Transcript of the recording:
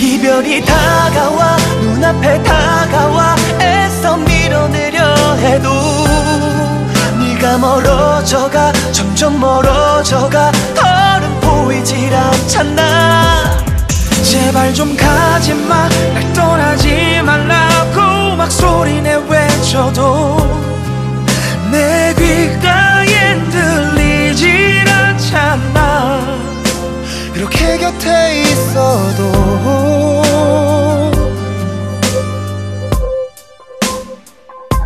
이별이 다가와 눈앞에 다가와 애써 밀어내려 해도 네가 멀어져가 점점 멀어져가 더는 보이질 않잖아. 제발 좀 가지마 날 떠나지 말라고 막 소리내 외쳐도 내 귓가엔 들리질 않잖아. 이렇게 곁에 있어도